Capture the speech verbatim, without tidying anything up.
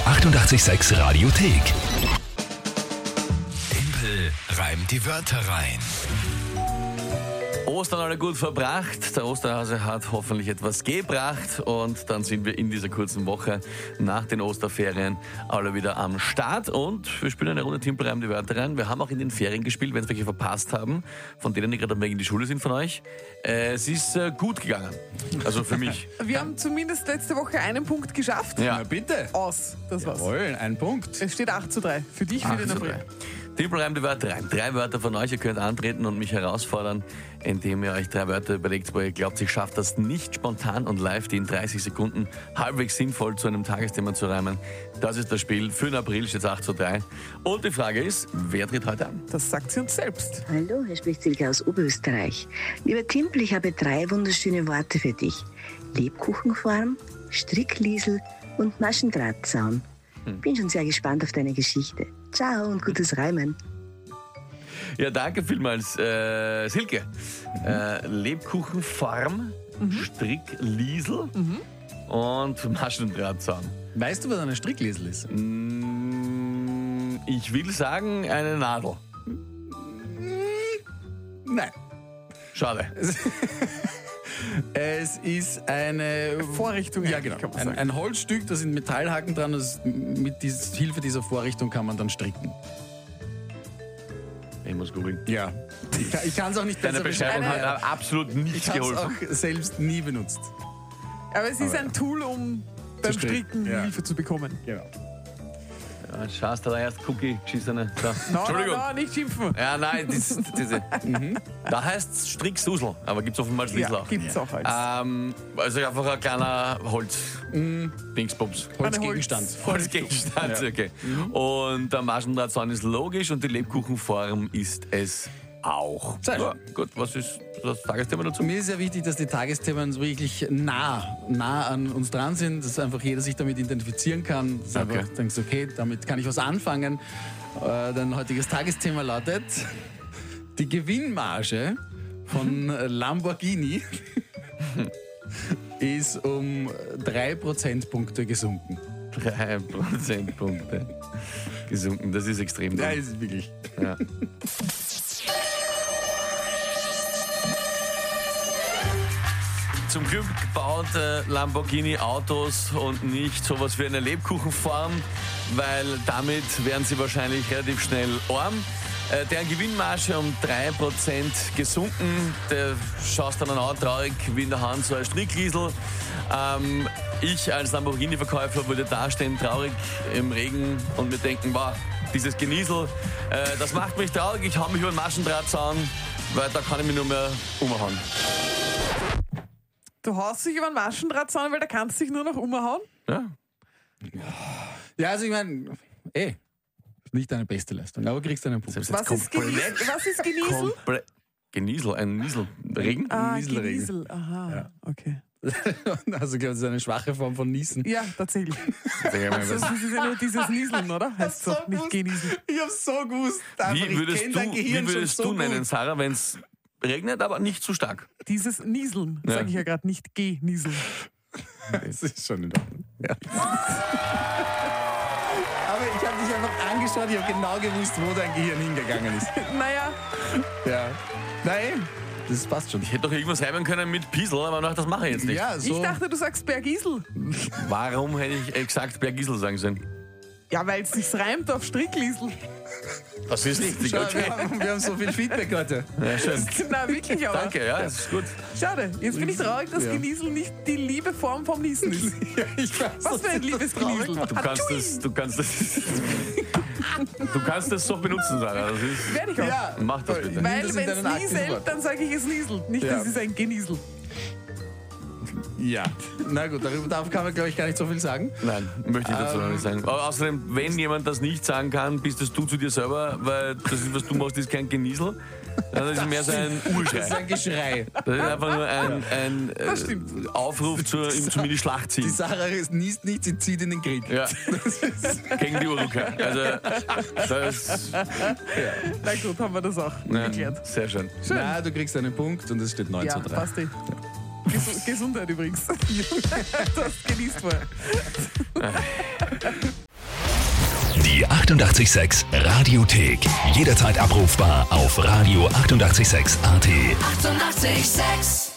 achtundachtzig Komma sechs Radiothek. Tempel reimt die Wörter rein. Ostern alle gut verbracht. Der Osterhase hat hoffentlich etwas gebracht. Und dann sind wir in dieser kurzen Woche nach den Osterferien alle wieder am Start. Und wir spielen eine Runde Tempel reimt die Wörter rein. Wir haben auch in den Ferien gespielt, wenn es welche verpasst haben, von denen die gerade am Weg in die Schule sind von euch. Äh, es ist äh, gut gegangen. Also für mich. Wir haben zumindest letzte Woche einen Punkt geschafft. Ja. Na bitte. Aus, das war's. Jawohl, ein Punkt. Es steht acht zu drei. Für dich, für den April. Tempel reimt die Wörter rein. Drei Wörter von euch. Ihr könnt antreten und mich herausfordern, indem ihr euch drei Wörter überlegt, wo ihr glaubt, ich schaffe das nicht spontan und live, die in dreißig Sekunden halbwegs sinnvoll zu einem Tagesthema zu reimen. Das ist das Spiel. Für den April steht es acht zu drei. Und die Frage ist, wer tritt heute an? Das sagt sie uns selbst. Hallo, hier spricht Silke aus Oberösterreich. Lieber Timpel, ich habe drei wunderschöne Worte für dich. Lebkuchenform, Strickliesel und Maschendrahtzaun. Bin schon sehr gespannt auf deine Geschichte. Ciao und gutes Reimen. Ja, danke vielmals, äh, Silke. Mhm. Äh, Lebkuchenform, mhm. Strickliesel mhm. und Maschendrahtzaun. Weißt du, was eine Strickliesel ist? Mm, ich will sagen, eine Nadel. Nein. Schade. Es ist eine Vorrichtung. Ja, genau. Kann man Ein, sagen. ein Holzstück, da sind Metallhaken dran. Das, mit dies, Hilfe dieser Vorrichtung kann man dann stricken. Ich muss googeln. Ja. Ich, kann- ich kann es auch nicht Deine besser Beschreibung beschreiben. hat absolut nichts Ich habe es geholfen. auch selbst nie benutzt. Aber es ist Aber- ein Tool, um beim stricken, Stricken ja. Hilfe zu bekommen. Genau. Ja, schaust du da erst Cookie geschissene. Da. No, Entschuldigung. no, no, nicht schimpfen. Ja, nein, das, diese. Da heißt es Stricksusel, aber gibt es offenbar als Liesel Ja, auch. gibt's auch als. Ähm, also einfach ein kleiner Holz. Dingsbums. Holzgegenstand. Holzgegenstand, Ja. okay. Und der Maschendrahtzaun ist logisch und die Lebkuchenform ist es auch. Sehr schön. Ja, gut, was ist das Tagesthema dazu? Mir ist sehr wichtig, dass die Tagesthemen so wirklich nah, nah an uns dran sind, dass einfach jeder sich damit identifizieren kann. Dass Okay. einfach denkst, okay, damit kann ich was anfangen. Äh, dein heutiges Tagesthema lautet: Die Gewinnmarge von Lamborghini ist um drei Prozentpunkte gesunken. Drei Prozentpunkte gesunken, das ist extrem. Ja, dumm. ist wirklich. Ja. Zum Glück baut äh, Lamborghini Autos und nicht sowas wie eine Lebkuchenform, weil damit wären sie wahrscheinlich relativ schnell arm. Äh, deren Gewinnmarge um drei Prozent gesunken. Der schaust dann an, traurig wie in der Hand so ein Strickliesel. Ähm, ich als Lamborghini-Verkäufer würde dastehen, traurig im Regen und mir denken, wow, dieses Geniesel, äh, das macht mich traurig, ich hau mich über den Maschendrahtzaun, weil da kann ich mich nur mehr umhauen. Du haust dich über den Maschendrahtzaun, weil da kannst du dich nur noch umhauen. Ja? Ja, also ich meine, ey, nicht deine beste Leistung, aber kriegst einen Punkt. Selbst Was jetzt ist, Geniesel? Was ist Geniesel? komplett Geniesel, ein Niesel. Regen? Ah, Nieselregen. Geniesel. Aha, Ja. okay. Also das ist eine schwache Form von Niesen. Ja, tatsächlich. Also, das ist ja nur dieses Nieseln, oder? Heißt so, nicht Geniesel. Ich hab's so gewusst. Einfach, Wie ich würdest kenn du, dein Gehirn wie würdest schon so du nennen, gut. Sarah, wenn es regnet, aber nicht zu stark? Dieses Nieseln, Ja. sage ich ja gerade, nicht Genieseln. Das ist schon in Ordnung. Ja. Aber ich habe dich einfach angeschaut, ich habe genau gewusst, wo dein Gehirn hingegangen ist. Naja, Ja. Nein, das passt schon. Ich hätte doch irgendwas reimen können mit Piesel, aber nach, das mache ich jetzt nicht. Ja, so. ich dachte, du sagst Bergisel. Warum hätte ich exakt Bergisel sagen sollen? Ja, weil es sich reimt auf Strickliesel. Das ist richtig. Schau, Okay. wir, haben, wir haben so viel Feedback heute. Ja, schön. Na, wirklich aber. Danke, ja, das ist gut. Schade, jetzt bin ich traurig, dass Ja. Geniesel nicht die liebe Form vom Niesen ist. Ja, ich weiß, Was für ein liebes Geniesel. Du kannst das, du kannst das, du kannst das so benutzen, Sarah. Das ist, Werde ich auch. Ja, mach das bitte. Nimm Weil das in wenn es deinen aktiven nieselt, Wort. dann sage ich es nieselt. Nicht, Ja. das ist ein Geniesel. Ja. Na gut, darüber darf- kann man, glaube ich, gar nicht so viel sagen. Nein, möchte ich dazu noch Ähm, nicht sagen. Aber außerdem, wenn jemand das nicht sagen kann, bist das du zu dir selber, weil das ist, was du machst, ist kein Geniesel. Das ist mehr so ein Das ist Urschrei. ein Geschrei. Das ist einfach nur ein, ein äh, stimmt. Aufruf zur, ihm zum in die Schlacht Die ziehen. Sarah niest nicht, sie zieht in den Krieg. Ja, gegen die Uruka. Also, das Na gut, haben wir das auch ja, geklärt. sehr schön. Schön. Na, du kriegst einen Punkt und es steht neun Ja, zu drei. passt eh. Gesu- Gesundheit übrigens. Du hast genießt vorher. achtundachtzig Komma sechs Radiothek. Jederzeit abrufbar auf radio achtundachtzig Komma sechs A T. Eighty-eight point six